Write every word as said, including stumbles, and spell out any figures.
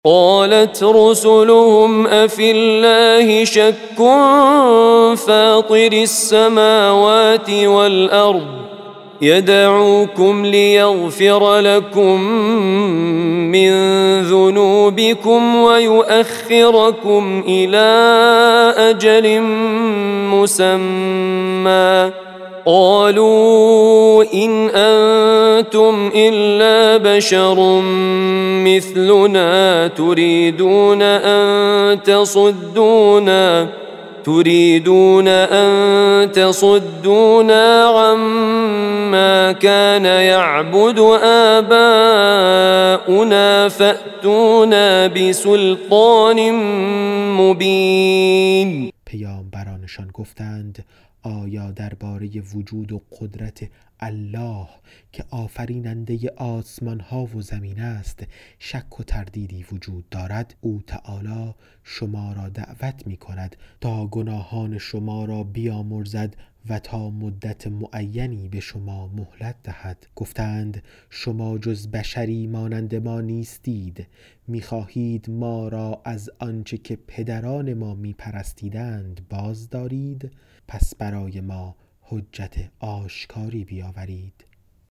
قالت رسلهم أفي الله شك فاطر السماوات والأرض يدعوكم ليغفر لكم من ذنوبكم ويؤخركم إلى أجل مسمى قالوا إن أنتم إلا بشر مثلنا تريدون أن تصدونا تريدون أن تصدونا عما كان يعبد آباؤنا فأتونا بسلطان مبين. پیامبرانشان گفتند آیا درباره وجود و قدرت الله که آفریننده آسمان ها و زمین است شک و تردیدی وجود دارد؟ او تعالی شما را دعوت می کند تا گناهان شما را بیامرزد و تا مدت معینی به شما مهلت دهد. گفتند شما جز بشری مانند ما نیستید، می‌خواهید ما را از آنچه که پدران ما می‌پرستیدند باز دارید؟ پس برای ما حجت آشکاری بیاورید.